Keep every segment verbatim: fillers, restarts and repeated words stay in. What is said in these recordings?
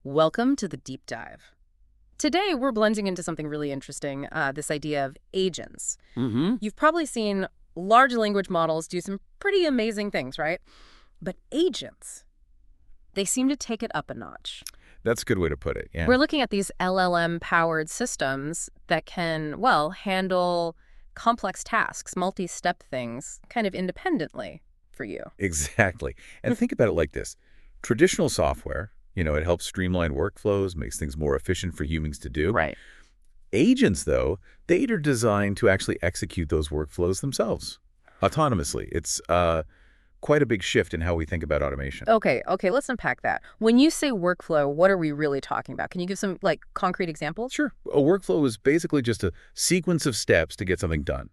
Welcome to the deep dive. Today, we're blending into something really interesting, uh, this idea of agents. Mm-hmm. You've probably seen large language models do some pretty amazing things, right? But agents, they seem to take it up a notch. That's a good way to put it, yeah. We're looking at these L L M-powered systems that can, well, handle complex tasks, multi-step things, kind of independently for you. Exactly. And think about it like this. Traditional software, you know, it helps streamline workflows, makes things more efficient for humans to do. Right. Agents, though, they are designed to actually execute those workflows themselves, autonomously. It's uh, quite a big shift in how we think about automation. Okay, okay, let's unpack that. When you say workflow, what are we really talking about? Can you give some, like, concrete examples? Sure. A workflow is basically just a sequence of steps to get something done.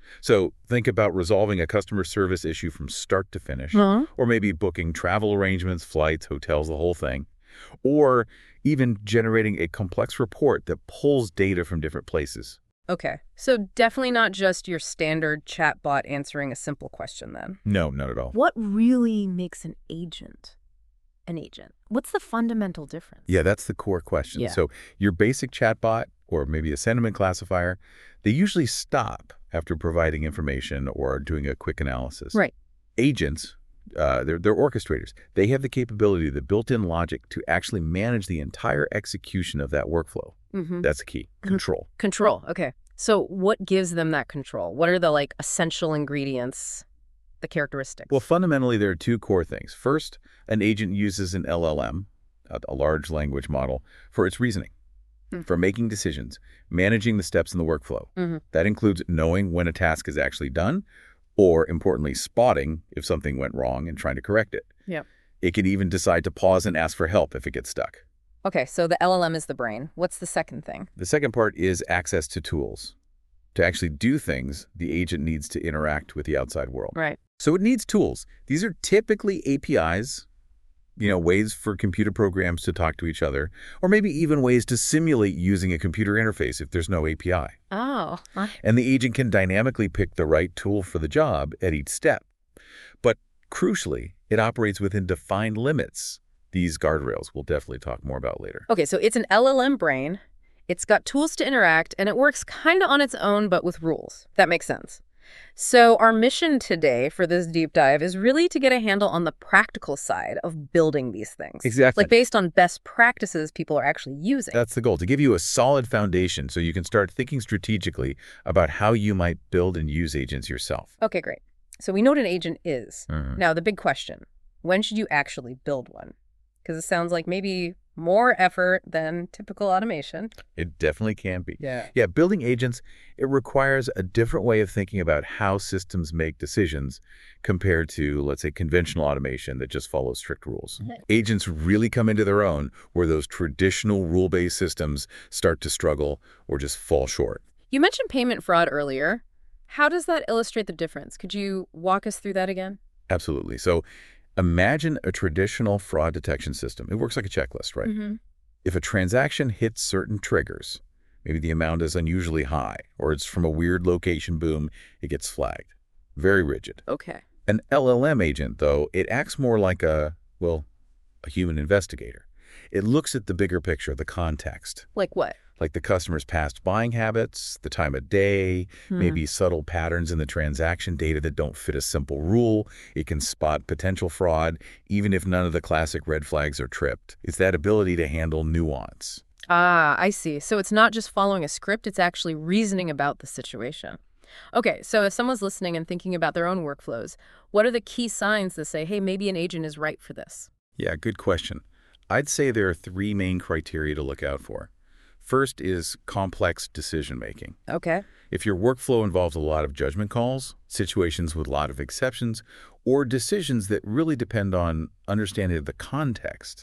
So think about resolving a customer service issue from start to finish, Uh-huh. or maybe booking travel arrangements, flights, hotels, the whole thing, or even generating a complex report that pulls data from different places. Okay, so definitely not just your standard chatbot answering a simple question then. No, not at all. What really makes an agent an agent? What's the fundamental difference? Yeah, that's the core question. Yeah. So your basic chatbot, or maybe a sentiment classifier, they usually stop after providing information or doing a quick analysis. Right. Agents, uh, they're, they're orchestrators. They have the capability, the built-in logic to actually manage the entire execution of that workflow. Mm-hmm. That's the key. Control. Control, okay. So what gives them that control? What are the, like, essential ingredients, the characteristics? Well, fundamentally, there are two core things. First, an agent uses an L L M, a, a large language model, for its reasoning, Hmm. for making decisions, managing the steps in the workflow. Mm-hmm. That includes knowing when a task is actually done, or, importantly, spotting if something went wrong and trying to correct it. Yep. It can even decide to pause and ask for help if it gets stuck. Okay, so the L L M is the brain. What's the second thing? The second part is access to tools. To actually do things, the agent needs to interact with the outside world. Right. So it needs tools. These are typically A P Is, you know, ways for computer programs to talk to each other, or maybe even ways to simulate using a computer interface if there's no A P I. Oh. And the agent can dynamically pick the right tool for the job at each step. But crucially, it operates within defined limits. These guardrails we'll definitely talk more about later. Okay, so it's an L L M brain. It's got tools to interact, and it works kind of on its own, but with rules. That makes sense. So our mission today for this deep dive is really to get a handle on the practical side of building these things. Exactly. Like based on best practices people are actually using. That's the goal, to give you a solid foundation so you can start thinking strategically about how you might build and use agents yourself. Okay, great. So we know what an agent is. Mhm. Now, the big question, when should you actually build one? Because it sounds like maybe more effort than typical automation. It definitely can be. Yeah. Yeah, building agents, it requires a different way of thinking about how systems make decisions compared to, let's say, conventional automation that just follows strict rules. Agents really come into their own where those traditional rule-based systems start to struggle or just fall short. You mentioned payment fraud earlier. How does that illustrate the difference? Could you walk us through that again? Absolutely. So imagine a traditional fraud detection system. It works like a checklist, right? Mm-hmm. If a transaction hits certain triggers, maybe the amount is unusually high, or it's from a weird location, boom, it gets flagged. Very rigid. Okay. An L L M agent, though, it acts more like a, well, a human investigator. It looks at the bigger picture, the context, Like what? like the customer's past buying habits, the time of day, Hmm. maybe subtle patterns in the transaction data that don't fit a simple rule. It can spot potential fraud, even if none of the classic red flags are tripped. It's that ability to handle nuance. Ah, I see. So it's not just following a script, it's actually reasoning about the situation. Okay, so if someone's listening and thinking about their own workflows, what are the key signs that say, hey, maybe an agent is right for this? Yeah, good question. I'd say there are three main criteria to look out for. First is complex decision-making. Okay. If your workflow involves a lot of judgment calls, situations with a lot of exceptions, or decisions that really depend on understanding the context,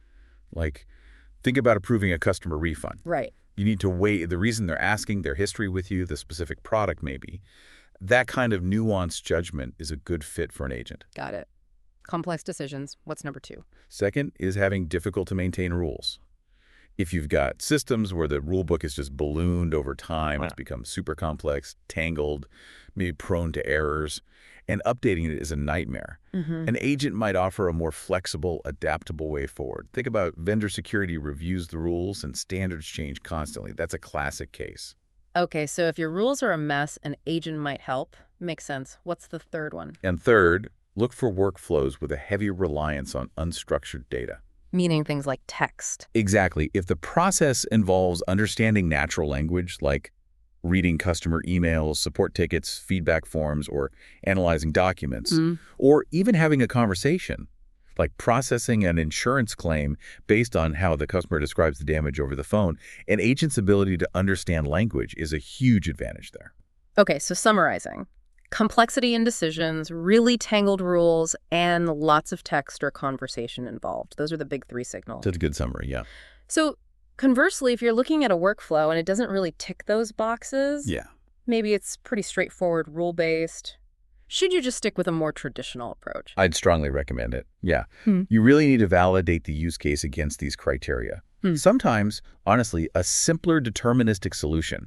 like think about approving a customer refund. Right. You need to weigh the reason they're asking, their history with you, the specific product maybe. That kind of nuanced judgment is a good fit for an agent. Got it. Complex decisions. What's number two? Second is having difficult to maintain rules. If you've got systems where the rule book is just ballooned over time, Yeah. it's become super complex, tangled, maybe prone to errors, and updating it is a nightmare. Mm-hmm. An agent might offer a more flexible, adaptable way forward. Think about vendor security reviews the rules and standards change constantly. That's a classic case. Okay, so if your rules are a mess, an agent might help. Makes sense. What's the third one? And third, look for workflows with a heavy reliance on unstructured data. Meaning things like text. Exactly. If the process involves understanding natural language, like reading customer emails, support tickets, feedback forms, or analyzing documents, Mm. or even having a conversation, like processing an insurance claim based on how the customer describes the damage over the phone, an agent's ability to understand language is a huge advantage there. Okay, so summarizing. Complexity in decisions, really tangled rules, and lots of text or conversation involved. Those are the big three signals. That's a good summary, yeah. So conversely, if you're looking at a workflow and it doesn't really tick those boxes, Yeah. maybe it's pretty straightforward, rule-based, should you just stick with a more traditional approach? I'd strongly recommend it. Yeah. Hmm. You really need to validate the use case against these criteria. Hmm. Sometimes, honestly, a simpler deterministic solution,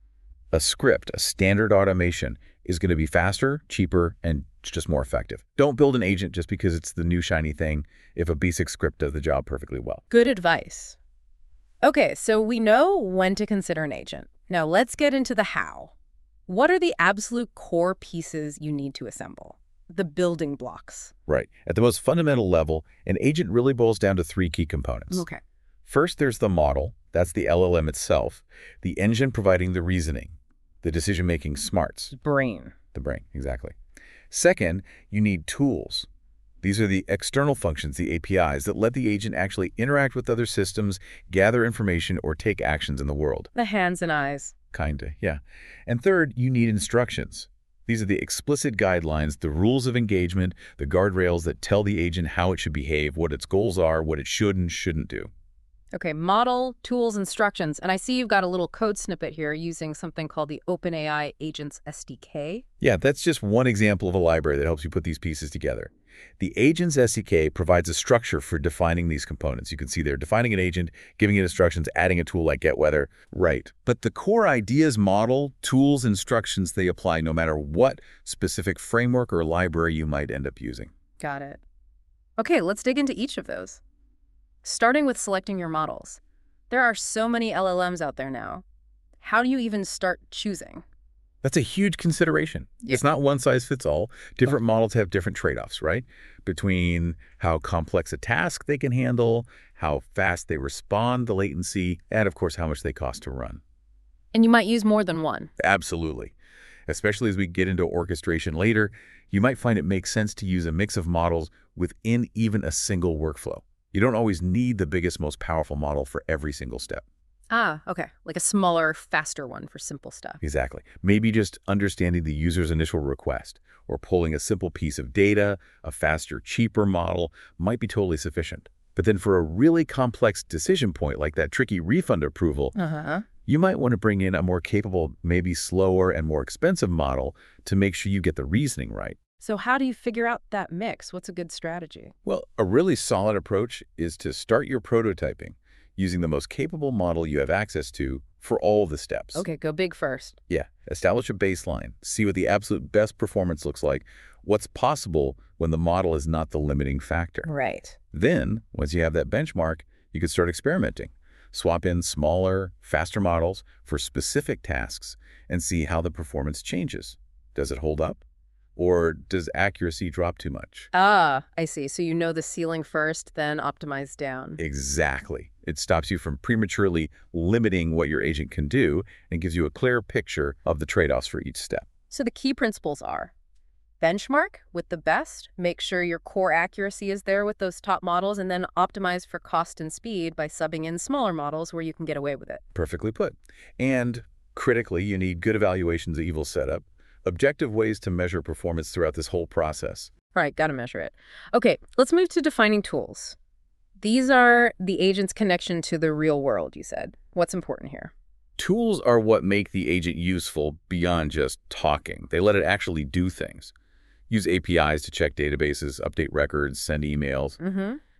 a script, a standard automation, is going to be faster, cheaper, and just more effective. Don't build an agent just because it's the new shiny thing if a basic script does the job perfectly well. Good advice. Okay, so we know when to consider an agent. Now let's get into the how. What are the absolute core pieces you need to assemble? The building blocks. Right. At the most fundamental level, an agent really boils down to three key components. Okay. First, there's the model. That's the L L M itself. The engine providing the reasoning, the decision-making smarts. Brain. The brain, exactly. Second, you need tools. These are the external functions, the A P Is, that let the agent actually interact with other systems, gather information, or take actions in the world. The hands and eyes. Kinda, yeah. And third, you need instructions. These are the explicit guidelines, the rules of engagement, the guardrails that tell the agent how it should behave, what its goals are, what it should and shouldn't do. Okay, model, tools, instructions. And I see you've got a little code snippet here using something called the OpenAI Agents S D K. Yeah, that's just one example of a library that helps you put these pieces together. The Agents S D K provides a structure for defining these components. You can see there, defining an agent, giving it instructions, adding a tool like GetWeather. Right. But the core ideas, model, tools, instructions, they apply no matter what specific framework or library you might end up using. Got it. Okay, let's dig into each of those. Starting with selecting your models. There are so many L L Ms out there now. How do you even start choosing? That's a huge consideration. Yeah. It's not one size fits all. Different models have different trade-offs, right? Between how complex a task they can handle, how fast they respond, the latency, and of course, how much they cost to run. And you might use more than one. Absolutely. Especially as we get into orchestration later, you might find it makes sense to use a mix of models within even a single workflow. You don't always need the biggest, most powerful model for every single step. Ah, okay. Like a smaller, faster one for simple stuff. Exactly. Maybe just understanding the user's initial request or pulling a simple piece of data, a faster, cheaper model might be totally sufficient. But then for a really complex decision point like that tricky refund approval, Uh-huh. you might want to bring in a more capable, maybe slower and more expensive model to make sure you get the reasoning right. So how do you figure out that mix? What's a good strategy? Well, a really solid approach is to start your prototyping using the most capable model you have access to for all the steps. Okay, go big first. Yeah, establish a baseline, see what the absolute best performance looks like, what's possible when the model is not the limiting factor. Right. Then, once you have that benchmark, you can start experimenting. Swap in smaller, faster models for specific tasks and see how the performance changes. Does it hold up? Or does accuracy drop too much? Ah, I see. So you know the ceiling first, then optimize down. Exactly. It stops you from prematurely limiting what your agent can do and gives you a clear picture of the trade-offs for each step. So the key principles are benchmark with the best, make sure your core accuracy is there with those top models, and then optimize for cost and speed by subbing in smaller models where you can get away with it. Perfectly put. And critically, you need good evaluations of evil setup, objective ways to measure performance throughout this whole process. Right, gotta measure it. Okay, let's move to defining tools. These are the agent's connection to the real world, you said. What's important here? Tools are what make the agent useful beyond just talking. They let it actually do things. Use A P Is to check databases, update records, send emails. Mm-hmm.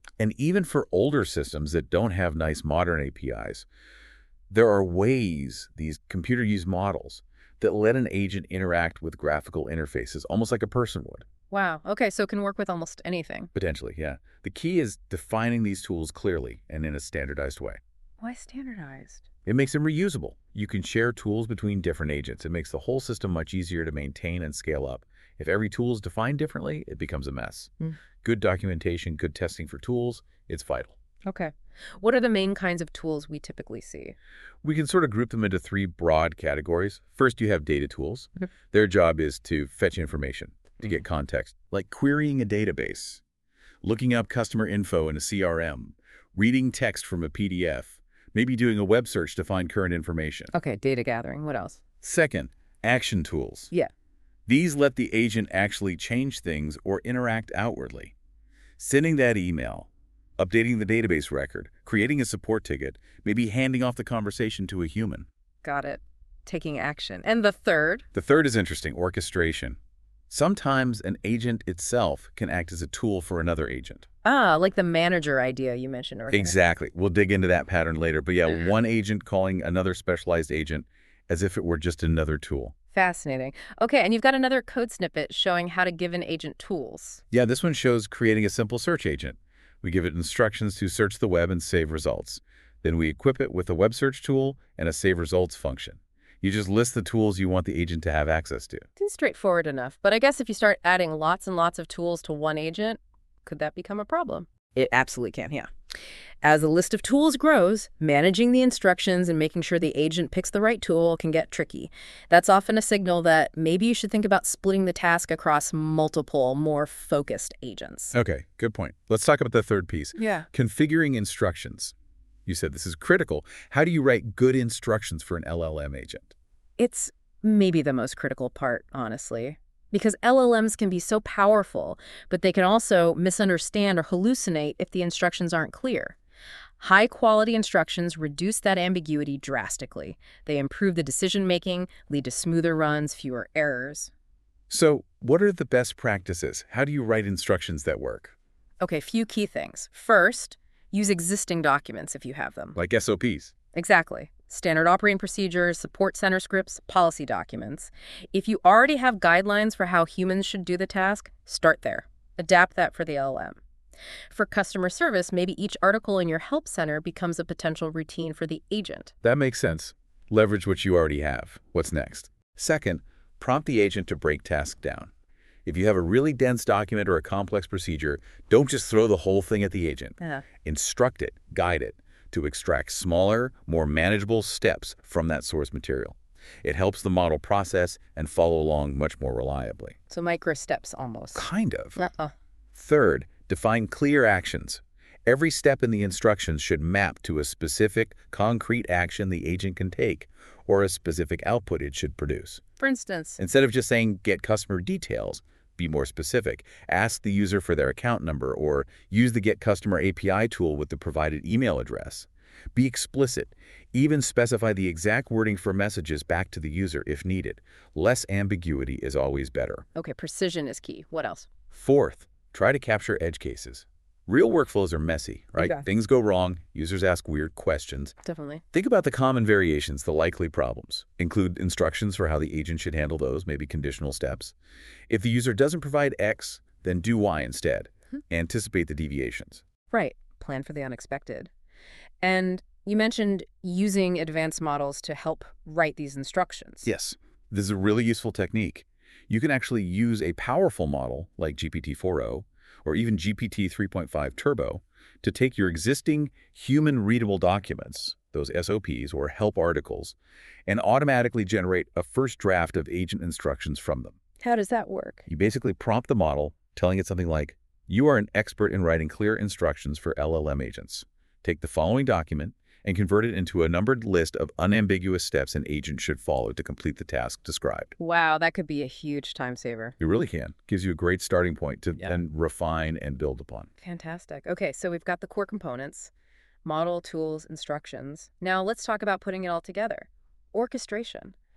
And even for older systems that don't have nice modern A P Is, there are ways, these computer-used models, that let an agent interact with graphical interfaces, almost like a person would. Wow. Okay, so it can work with almost anything. Potentially, yeah. The key is defining these tools clearly and in a standardized way. Why standardized? It makes them reusable. You can share tools between different agents. It makes the whole system much easier to maintain and scale up. If every tool is defined differently, it becomes a mess. Hmm. Good documentation, good testing for tools, it's vital. Okay. What are the main kinds of tools we typically see? We can sort of group them into three broad categories. First, you have data tools. Okay. Their job is to fetch information, to get context, like querying a database, looking up customer info in a C R M, reading text from a P D F, maybe doing a web search to find current information. Okay, data gathering. What else? Second, action tools. Yeah. These let the agent actually change things or interact outwardly. Sending that email, updating the database record, creating a support ticket, maybe handing off the conversation to a human. Got it. Taking action. And the third? The third is interesting, orchestration. Sometimes an agent itself can act as a tool for another agent. Ah, like the manager idea you mentioned earlier. Exactly. We'll dig into that pattern later. But yeah, one agent calling another specialized agent as if it were just another tool. Fascinating. Okay, and you've got another code snippet showing how to give an agent tools. Yeah, this one shows creating a simple search agent. We give it instructions to search the web and save results. Then we equip it with a web search tool and a save results function. You just list the tools you want the agent to have access to. Seems straightforward enough, but I guess if you start adding lots and lots of tools to one agent, could that become a problem? It absolutely can, yeah. As the list of tools grows, managing the instructions and making sure the agent picks the right tool can get tricky. That's often a signal that maybe you should think about splitting the task across multiple, more focused agents. Okay, good point. Let's talk about the third piece. Yeah. Configuring instructions. You said this is critical. How do you write good instructions for an L L M agent? It's maybe the most critical part, honestly. Because L L Ms can be so powerful, but they can also misunderstand or hallucinate if the instructions aren't clear. High-quality instructions reduce that ambiguity drastically. They improve the decision-making, lead to smoother runs, fewer errors. So, what are the best practices? How do you write instructions that work? Okay, few key things. First, use existing documents if you have them. Like S O Ps. Exactly. Standard operating procedures, support center scripts, policy documents. If you already have guidelines for how humans should do the task, start there. Adapt that for the L L M. For customer service, maybe each article in your help center becomes a potential routine for the agent. That makes sense. Leverage what you already have. What's next? Second, prompt the agent to break tasks down. If you have a really dense document or a complex procedure, don't just throw the whole thing at the agent. Yeah. Instruct it, guide it, to extract smaller, more manageable steps from that source material. It helps the model process and follow along much more reliably. So micro steps almost. Kind of. Uh-uh. Third, define clear actions. Every step in the instructions should map to a specific, concrete action the agent can take, or a specific output it should produce. For instance, Instead of just saying, get customer details, be more specific. Ask the user for their account number, or use the Get Customer A P I tool with the provided email address. Be explicit. Even specify the exact wording for messages back to the user if needed. Less ambiguity is always better. okay, precision is key. What else? Fourth, try to capture edge cases. Real workflows are messy, right? Okay. Things go wrong. Users ask weird questions. Definitely. Think about the common variations, the likely problems. Include instructions for how the agent should handle those, maybe conditional steps. If the user doesn't provide X, then do Y instead. Hmm. Anticipate the deviations. Right. Plan for the unexpected. And you mentioned using advanced models to help write these instructions. Yes, this is a really useful technique. You can actually use a powerful model like G P T four o or even G P T three point five Turbo to take your existing human-readable documents, those S O Ps or help articles, and automatically generate a first draft of agent instructions from them. How does that work? You basically prompt the model, telling it something like, you are an expert in writing clear instructions for L L M agents. Take the following document and convert it into a numbered list of unambiguous steps an agent should follow to complete the task described. Wow, that could be a huge time saver. You really can. Gives you a great starting point to Yeah. then refine and build upon. Fantastic. Okay, so we've got the core components, model, tools, instructions. Now let's talk about putting it all together. Orchestration.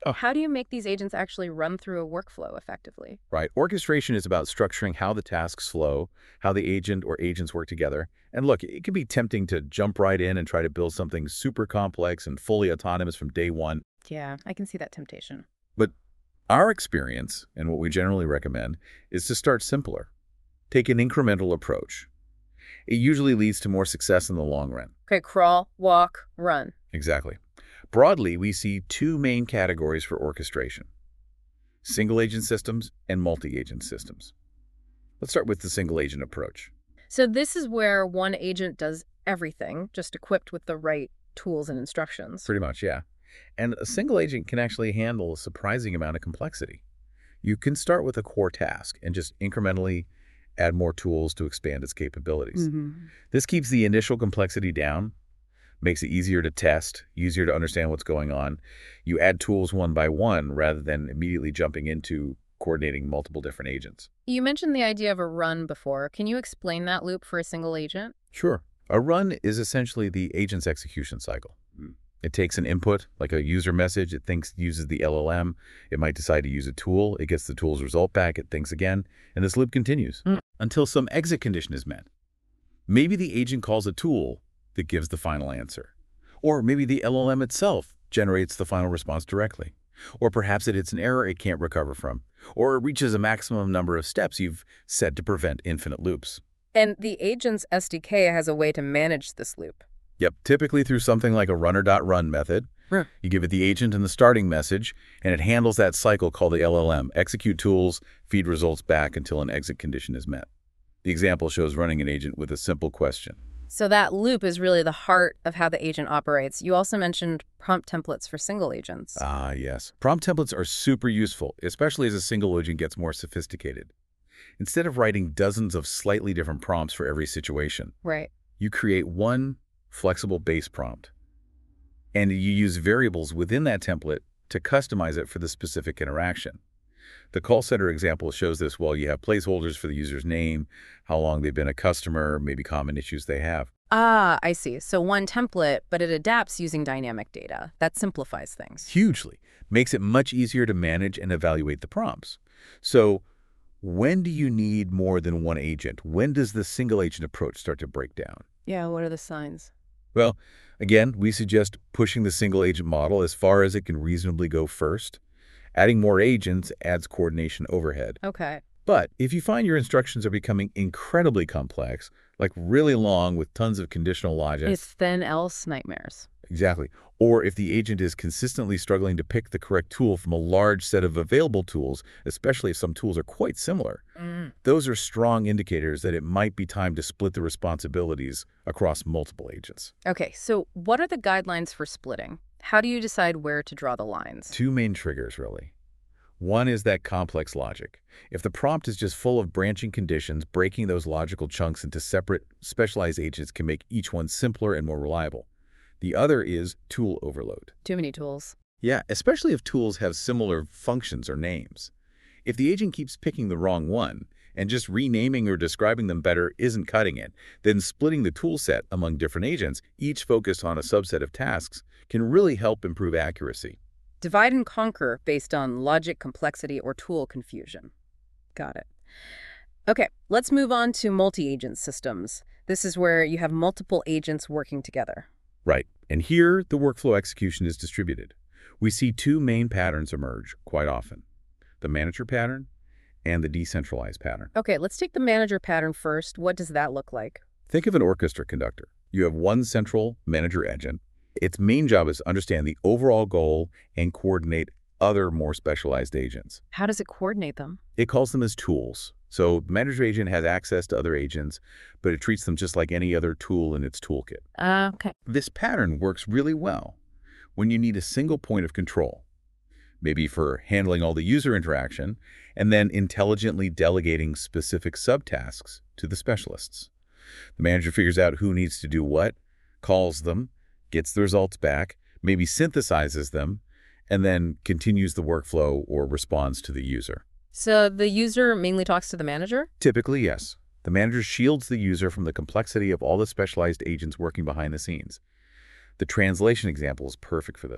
Oh. How do you make these agents actually run through a workflow effectively? Right. Orchestration is about structuring how the tasks flow, how the agent or agents work together. And look, it can be tempting to jump right in and try to build something super complex and fully autonomous from day one. Yeah, I can see that temptation. But our experience, and what we generally recommend, is to start simpler. Take an incremental approach. It usually leads to more success in the long run. Okay, crawl, walk, run. Exactly. Broadly, we see two main categories for orchestration: single-agent systems and multi-agent systems. Let's start with the single-agent approach. So this is where one agent does everything, just equipped with the right tools and instructions. Pretty much, yeah. And a single agent can actually handle a surprising amount of complexity. You can start with a core task and just incrementally add more tools to expand its capabilities. Mm-hmm. This keeps the initial complexity down, makes it easier to test, easier to understand what's going on. You add tools one by one rather than immediately jumping into coordinating multiple different agents. You mentioned the idea of a run before. Can you explain that loop for a single agent? Sure. A run is essentially the agent's execution cycle. It takes an input, like a user message. It thinks, uses the L L M. It might decide to use a tool. It gets the tool's result back. It thinks again. And this loop continues Mm. until some exit condition is met. Maybe the agent calls a tool that gives the final answer. Or maybe the L L M itself generates the final response directly. Or perhaps it hits an error it can't recover from. Or it reaches a maximum number of steps you've set to prevent infinite loops. And the agent's S D K has a way to manage this loop. Yep, typically through something like a runner.run method. Right. You give it the agent and the starting message, and it handles that cycle called the L L M. Execute tools, feed results back until an exit condition is met. The example shows running an agent with a simple question. So that loop is really the heart of how the agent operates. You also mentioned prompt templates for single agents. Ah, yes. Prompt templates are super useful, especially as a single agent gets more sophisticated. Instead of writing dozens of slightly different prompts for every situation, Right. you create one flexible base prompt. And you use variables within that template to customize it for the specific interaction. The call center example shows this well. You have placeholders for the user's name, how long they've been a customer, maybe common issues they have. Ah, I see. So one template, but it adapts using dynamic data. That simplifies things. Hugely. Makes it much easier to manage and evaluate the prompts. So when do you need more than one agent? When does the single agent approach start to break down? Yeah, what are the signs? Well, again, we suggest pushing the single agent model as far as it can reasonably go first. Adding more agents adds coordination overhead. Okay. But if you find your instructions are becoming incredibly complex, like really long with tons of conditional logic. It's then else nightmares. Exactly. Or if the agent is consistently struggling to pick the correct tool from a large set of available tools, especially if some tools are quite similar, Mm. those are strong indicators that it might be time to split the responsibilities across multiple agents. Okay, so what are the guidelines for splitting? How do you decide where to draw the lines? Two main triggers, really. One is that complex logic. If the prompt is just full of branching conditions, breaking those logical chunks into separate, specialized agents can make each one simpler and more reliable. The other is tool overload. Too many tools. Yeah, especially if tools have similar functions or names. If the agent keeps picking the wrong one, and just renaming or describing them better isn't cutting it, then splitting the tool set among different agents, each focused on a subset of tasks, can really help improve accuracy. Divide and conquer based on logic complexity or tool confusion. Got it. Okay, let's move on to multi-agent systems. This is where you have multiple agents working together. Right, and here the workflow execution is distributed. We see two main patterns emerge quite often: the manager pattern and the decentralized pattern. Okay, let's take the manager pattern first. What does that look like? Think of an orchestra conductor. You have one central manager agent. Its main job is to understand the overall goal and coordinate other more specialized agents. How does it coordinate them? It calls them as tools. So the manager agent has access to other agents, but it treats them just like any other tool in its toolkit. Uh, okay. This pattern works really well when you need a single point of control, maybe for handling all the user interaction, and then intelligently delegating specific subtasks to the specialists. The manager figures out who needs to do what, calls them, gets the results back, maybe synthesizes them, and then continues the workflow or responds to the user. So the user mainly talks to the manager? Typically, yes. The manager shields the user from the complexity of all the specialized agents working behind the scenes. The translation example is perfect for this.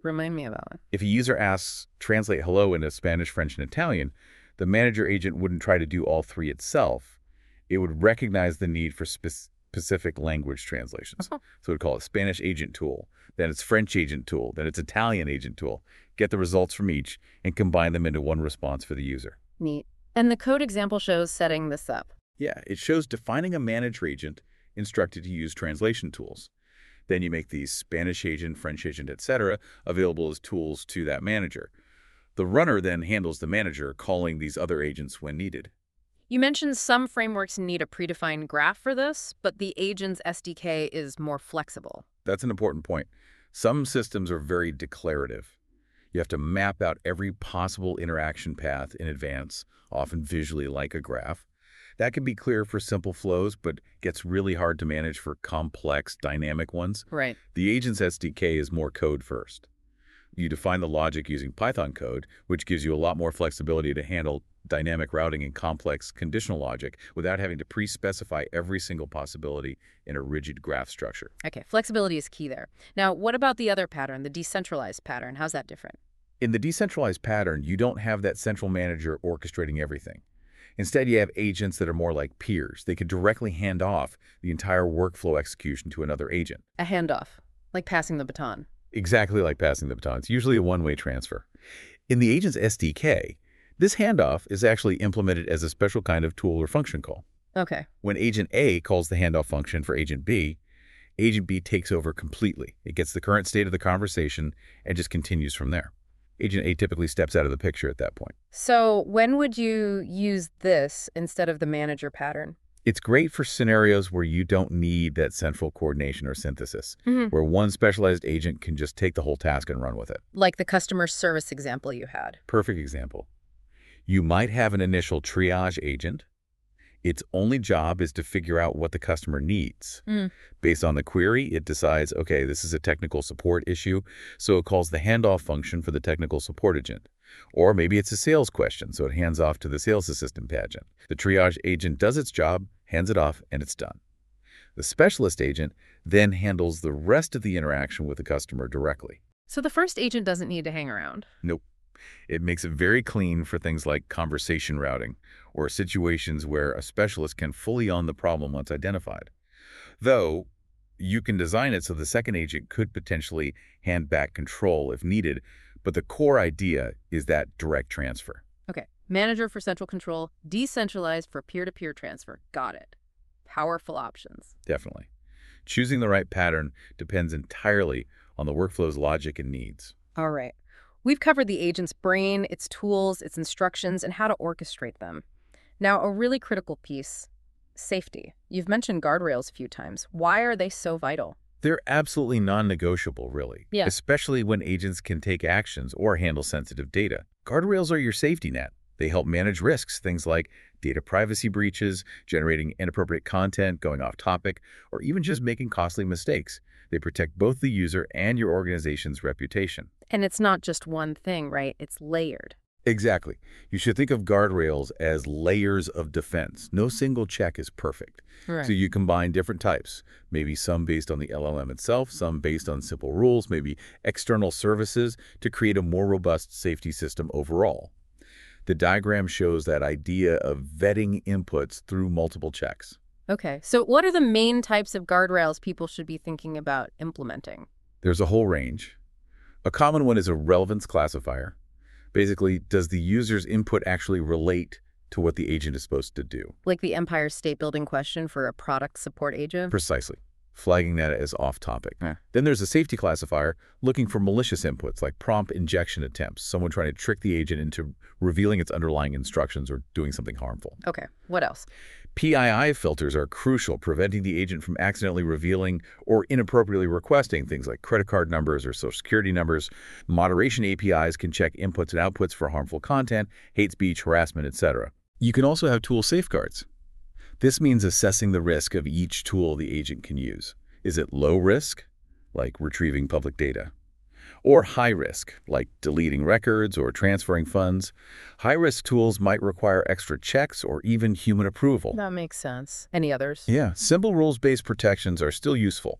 Remind me about it. If a user asks, translate hello into Spanish, French, and Italian, the manager agent wouldn't try to do all three itself. It would recognize the need for spe- specific language translations. Uh-huh. So it would call it Spanish agent tool, then it's French agent tool, then it's Italian agent tool, get the results from each, and combine them into one response for the user. Neat. And the code example shows setting this up. Yeah, it shows defining a manager agent instructed to use translation tools. Then you make these Spanish agent, French agent, et cetera available as tools to that manager. The runner then handles the manager, calling these other agents when needed. You mentioned some frameworks need a predefined graph for this, but the agent's S D K is more flexible. That's an important point. Some systems are very declarative. You have to map out every possible interaction path in advance, often visually like a graph. That can be clear for simple flows, but gets really hard to manage for complex, dynamic ones. Right. The agent's S D K is more code first. You define the logic using Python code, which gives you a lot more flexibility to handle dynamic routing and complex conditional logic without having to pre-specify every single possibility in a rigid graph structure. Okay, flexibility is key there. Now, what about the other pattern, the decentralized pattern? How's that different? In the decentralized pattern, you don't have that central manager orchestrating everything. Instead, you have agents that are more like peers. They can directly hand off the entire workflow execution to another agent. A handoff, like passing the baton. Exactly like passing the baton. It's usually a one-way transfer. In the agent's S D K, this handoff is actually implemented as a special kind of tool or function call. Okay. When agent A calls the handoff function for agent B, agent B takes over completely. It gets the current state of the conversation and just continues from there. Agent A typically steps out of the picture at that point. So when would you use this instead of the manager pattern? It's great for scenarios where you don't need that central coordination or synthesis, Mm-hmm. where one specialized agent can just take the whole task and run with it. Like the customer service example you had. Perfect example. You might have an initial triage agent. Its only job is to figure out what the customer needs. Mm. Based on the query, it decides, okay, this is a technical support issue, so it calls the handoff function for the technical support agent. Or maybe it's a sales question, so it hands off to the sales assistant agent. The triage agent does its job, hands it off, and it's done. The specialist agent then handles the rest of the interaction with the customer directly. So the first agent doesn't need to hang around. Nope. It makes it very clean for things like conversation routing or situations where a specialist can fully own the problem once identified. Though, you can design it so the second agent could potentially hand back control if needed, but the core idea is that direct transfer. Okay. Manager for central control, decentralized for peer-to-peer transfer. Got it. Powerful options. Definitely. Choosing the right pattern depends entirely on the workflow's logic and needs. All right. We've covered the agent's brain, its tools, its instructions, and how to orchestrate them. Now, a really critical piece, safety. You've mentioned guardrails a few times. Why are they so vital? They're absolutely non-negotiable, really, Yeah. especially when agents can take actions or handle sensitive data. Guardrails are your safety net. They help manage risks, things like data privacy breaches, generating inappropriate content, going off topic, or even just making costly mistakes. They protect both the user and your organization's reputation. And it's not just one thing, right? It's layered. Exactly. You should think of guardrails as layers of defense. No single check is perfect. Right. So you combine different types, maybe some based on the L L M itself, some based on simple rules, maybe external services to create a more robust safety system overall. The diagram shows that idea of vetting inputs through multiple checks. Okay. So what are the main types of guardrails people should be thinking about implementing? There's a whole range. A common one is a relevance classifier. Basically, does the user's input actually relate to what the agent is supposed to do? Like the Empire State Building question for a product support agent? Precisely. Flagging that as off topic. Yeah. Then there's a safety classifier looking for malicious inputs like prompt injection attempts, someone trying to trick the agent into revealing its underlying instructions or doing something harmful. Okay. What else? P I I filters are crucial, preventing the agent from accidentally revealing or inappropriately requesting things like credit card numbers or social security numbers. Moderation A P Is can check inputs and outputs for harmful content, hate speech, harassment, et cetera. You can also have tool safeguards. This means assessing the risk of each tool the agent can use. Is it low risk, like retrieving public data? Or high risk, like deleting records or transferring funds? High-risk tools might require extra checks or even human approval. That makes sense. Any others? Yeah, simple rules-based protections are still useful.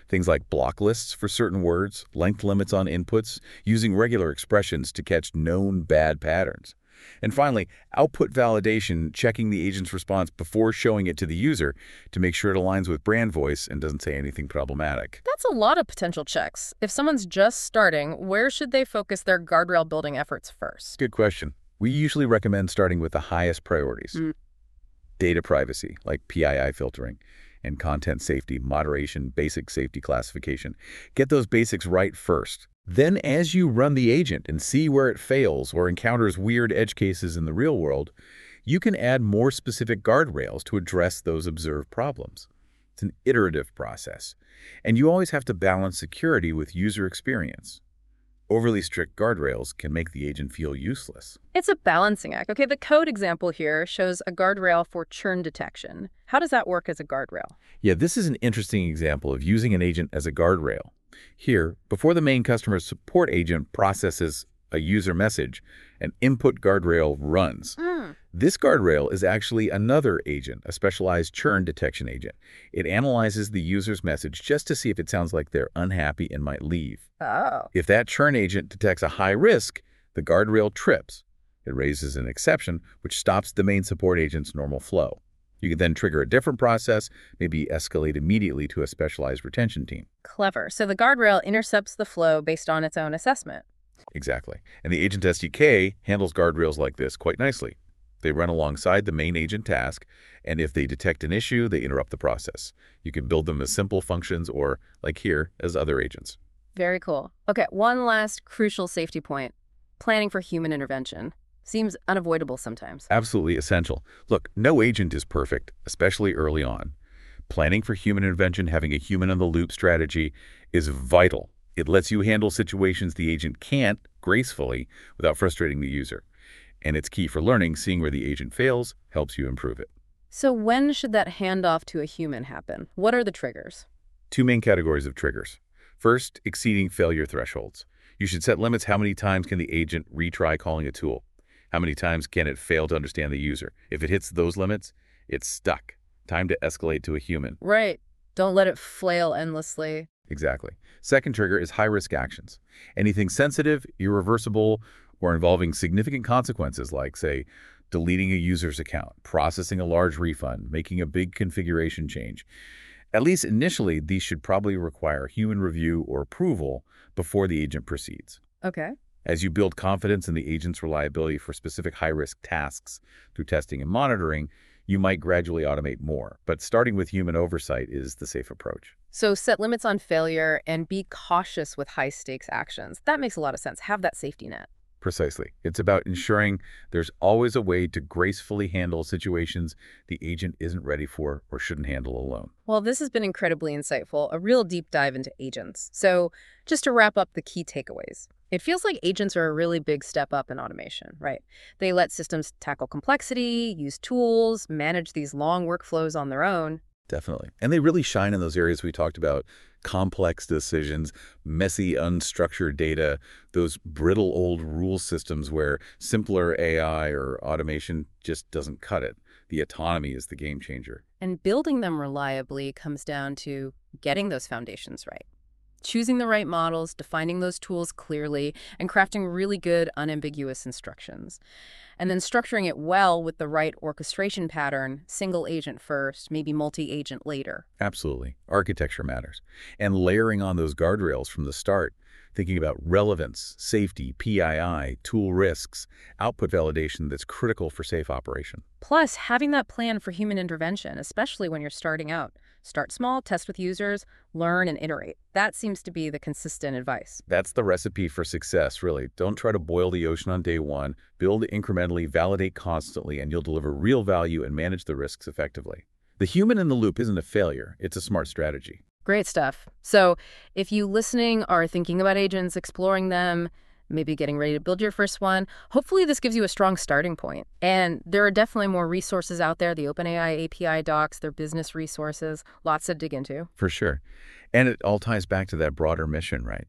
Things like block lists for certain words, length limits on inputs, using regular expressions to catch known bad patterns. And finally, output validation, checking the agent's response before showing it to the user to make sure it aligns with brand voice and doesn't say anything problematic. That's a lot of potential checks. If someone's just starting, where should they focus their guardrail building efforts first? Good question. We usually recommend starting with the highest priorities. Mm. Data privacy, like P I I filtering, and content safety, moderation, basic safety classification. Get those basics right first. Then as you run the agent and see where it fails or encounters weird edge cases in the real world, you can add more specific guardrails to address those observed problems. It's an iterative process, and you always have to balance security with user experience. Overly strict guardrails can make the agent feel useless. It's a balancing act. Okay, the code example here shows a guardrail for churn detection. How does that work as a guardrail? Yeah, this is an interesting example of using an agent as a guardrail. Here, before the main customer support agent processes a user message, an input guardrail runs. Mm. This guardrail is actually another agent, a specialized churn detection agent. It analyzes the user's message just to see if it sounds like they're unhappy and might leave. Oh. If that churn agent detects a high risk, the guardrail trips. It raises an exception, which stops the main support agent's normal flow. You can then trigger a different process, maybe escalate immediately to a specialized retention team. Clever. So the guardrail intercepts the flow based on its own assessment. Exactly. And the agent S D K handles guardrails like this quite nicely. They run alongside the main agent task, and if they detect an issue, they interrupt the process. You can build them as simple functions or, like here, as other agents. Very cool. Okay, one last crucial safety point. Planning for human intervention. Seems unavoidable sometimes. Absolutely essential. Look, no agent is perfect, especially early on. Planning for human intervention, having a human-in-the-loop strategy is vital. It lets you handle situations the agent can't gracefully without frustrating the user. And it's key for learning. Seeing where the agent fails helps you improve it. So when should that handoff to a human happen? What are the triggers? Two main categories of triggers. First, exceeding failure thresholds. You should set limits. How many times can the agent retry calling a tool? How many times can it fail to understand the user? If it hits those limits, it's stuck. Time to escalate to a human. Right. Don't let it flail endlessly. Exactly. Second trigger is high-risk actions. Anything sensitive, irreversible, or involving significant consequences like, say, deleting a user's account, processing a large refund, making a big configuration change. At least initially, these should probably require human review or approval before the agent proceeds. Okay. As you build confidence in the agent's reliability for specific high-risk tasks through testing and monitoring, you might gradually automate more. But starting with human oversight is the safe approach. So set limits on failure and be cautious with high-stakes actions. That makes a lot of sense. Have that safety net. Precisely. It's about ensuring there's always a way to gracefully handle situations the agent isn't ready for or shouldn't handle alone. Well, this has been incredibly insightful, a real deep dive into agents. So just to wrap up the key takeaways. It feels like agents are a really big step up in automation, right? They let systems tackle complexity, use tools, manage these long workflows on their own. Definitely. And they really shine in those areas we talked about. Complex decisions, messy, unstructured data, those brittle old rule systems where simpler A I or automation just doesn't cut it. The autonomy is the game changer. And building them reliably comes down to getting those foundations right. Choosing the right models, defining those tools clearly, and crafting really good, unambiguous instructions. And then structuring it well with the right orchestration pattern, single agent first, maybe multi-agent later. Absolutely. Architecture matters. And layering on those guardrails from the start, thinking about relevance, safety, P I I, tool risks, output validation that's critical for safe operation. Plus, having that plan for human intervention, especially when you're starting out. Start small, test with users, learn and iterate. That seems to be the consistent advice. That's the recipe for success, really. Don't try to boil the ocean on day one. Build incrementally, validate constantly, and you'll deliver real value and manage the risks effectively. The human in the loop isn't a failure. It's a smart strategy. Great stuff. So if you listening are thinking about agents, exploring them, maybe getting ready to build your first one, hopefully this gives you a strong starting point. And there are definitely more resources out there, the OpenAI A P I docs, their business resources, lots to dig into. For sure. And it all ties back to that broader mission, right?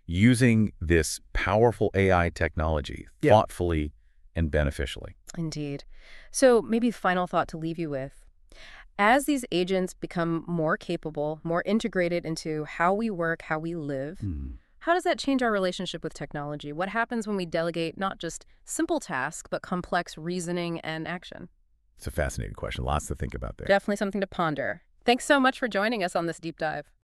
Using this powerful A I technology Yeah. thoughtfully and beneficially. Indeed. So maybe final thought to leave you with. As these agents become more capable, more integrated into how we work, how we live, Hmm. how does that change our relationship with technology? What happens when we delegate not just simple tasks, but complex reasoning and action? It's a fascinating question. Lots to think about there. Definitely something to ponder. Thanks so much for joining us on this deep dive.